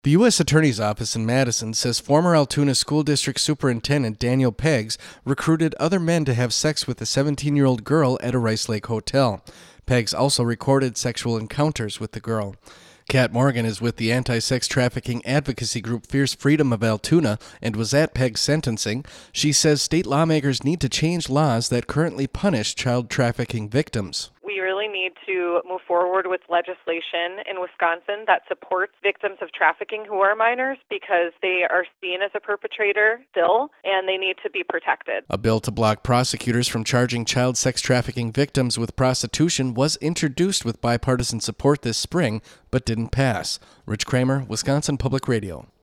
The U.S. Attorney's Office in Madison says former Altoona School District Superintendent Daniel Peggs recruited other men to have sex with a 17-year-old girl at a Rice Lake hotel. Peggs also recorded sexual encounters with the girl. Kat Morgan is with the anti-sex trafficking advocacy group Fierce Freedom of Altoona and was at Peggs' sentencing. She says state lawmakers need to change laws that currently punish child trafficking victims. We really need to move forward with legislation in Wisconsin that supports victims of trafficking who are minors because they are seen as a perpetrator still, and they need to be protected. A bill to block prosecutors from charging child sex trafficking victims with prostitution was introduced with bipartisan support this spring, but didn't pass. Rich Kramer, Wisconsin Public Radio.